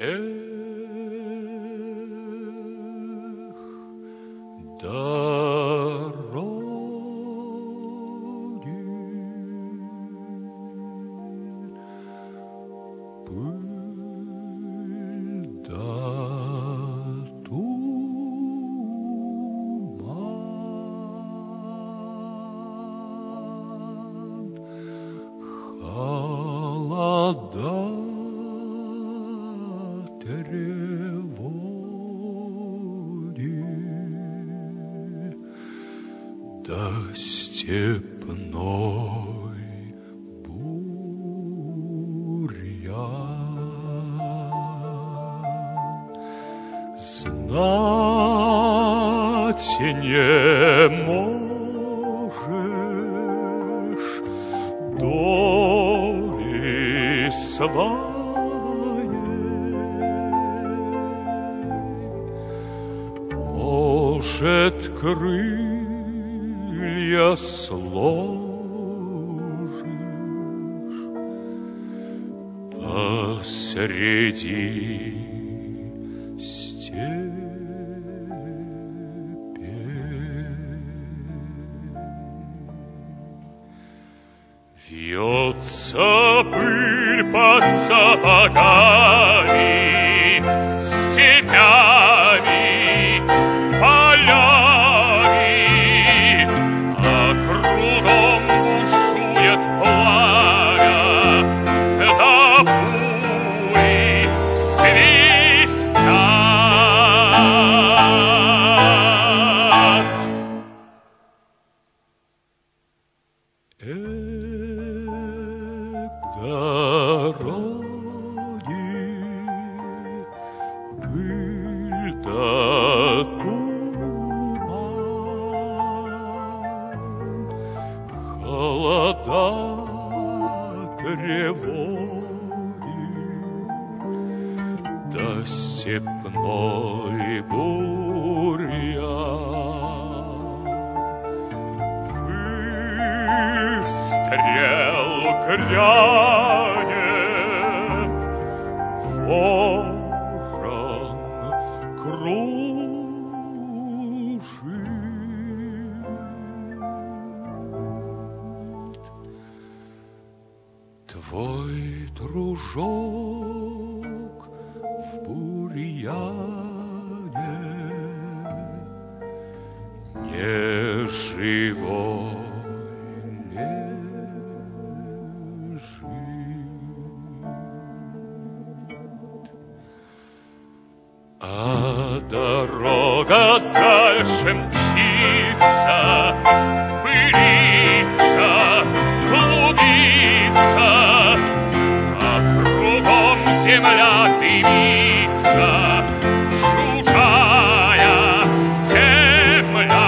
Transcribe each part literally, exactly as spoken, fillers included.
Степной бурьян знать не можешь доли своей, может, крылья сложишь посреди степи. Вьется пыль под сапогами, степями, полями, а кругом бушует пламя, да пули свистят. Эх, дороги, пыль да туман, холода, тревоги, да степной бурьян. Выстрел грянет, ворон кружит. Твой дружок в бурьяне не живой лежит, а дорога дальше мчится, пылится, клубится, а кругом земля дымится, чужая земля.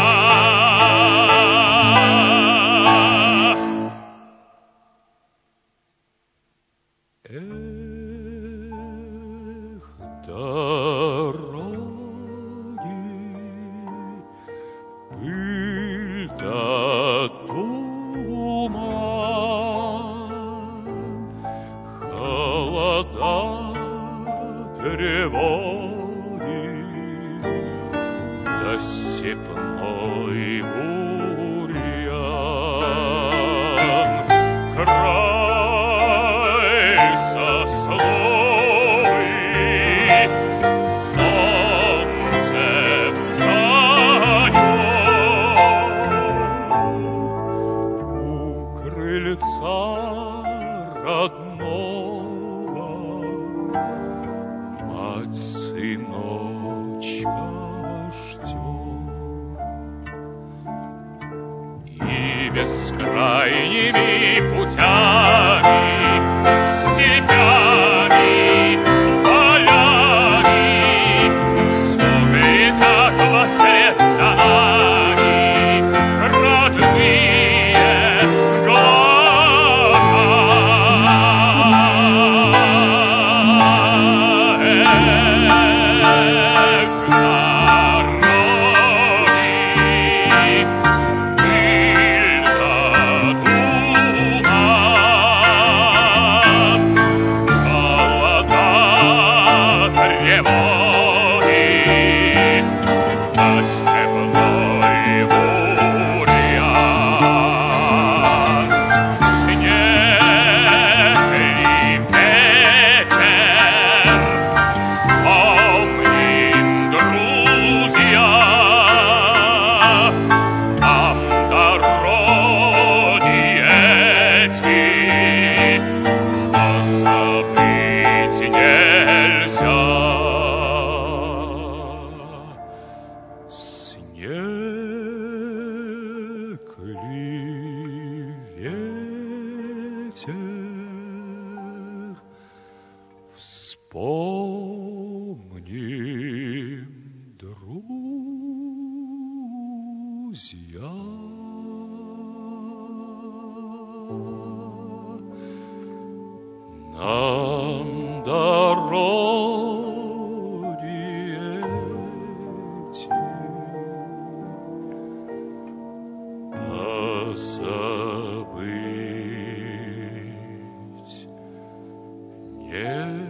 Эх, дороги, пыль да туман, холода, тревоги, да степной бурьян. Край сословий, солнце встает у крыльца родного, мать сыночка ждет, и бескрайними путями, степями, полями звук летят вслед за нами родные глаза. Эх, дороги, пыль да туман, ветер. Вспомним, друзья, нам дороги эти позабыть не